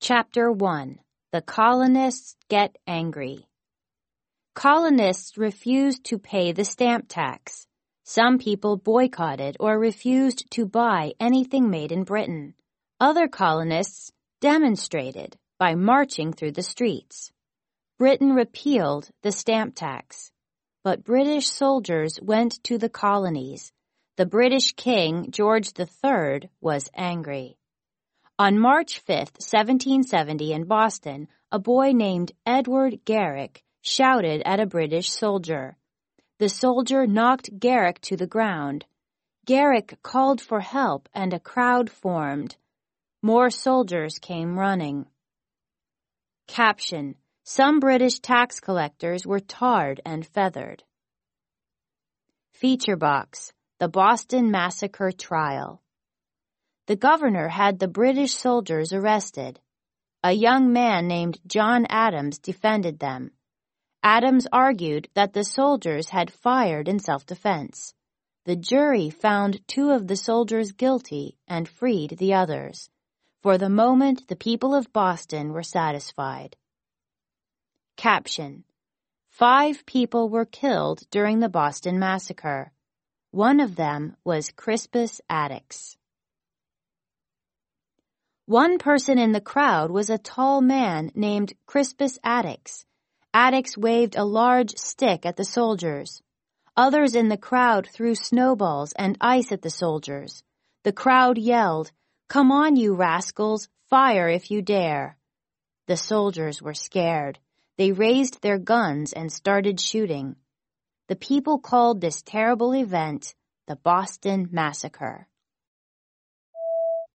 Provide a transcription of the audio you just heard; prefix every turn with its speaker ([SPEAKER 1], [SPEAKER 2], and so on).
[SPEAKER 1] Chapter 1. The Colonists Get Angry. Colonists refused to pay the stamp tax. Some people boycotted or refused to buy anything made in Britain. Other colonists demonstrated by marching through the streets. Britain repealed the stamp tax, but British soldiers went to the colonies. The British King, George III, was angry. On March 5, 1770, in Boston, a boy named Edward Garrick shouted at a British soldier. The soldier knocked Garrick to the ground. Garrick called for help and a crowd formed. More soldiers came running. Caption: Some British tax collectors were tarred and feathered. Feature box: The Boston Massacre Trial. The governor had the British soldiers arrested. A young man named John Adams defended them. Adams argued that the soldiers had fired in self-defense. The jury found 2 of the soldiers guilty and freed the others. For the moment, the people of Boston were satisfied. Caption: 5 people were killed during the Boston Massacre. One of them was Crispus Attucks. One person in the crowd was a tall man named Crispus Attucks. Attucks waved a large stick at the soldiers. Others in the crowd threw snowballs and ice at the soldiers. The crowd yelled, "Come on, you rascals, fire if you dare." The soldiers were scared. They raised their guns and started shooting. The people called this terrible event the Boston Massacre.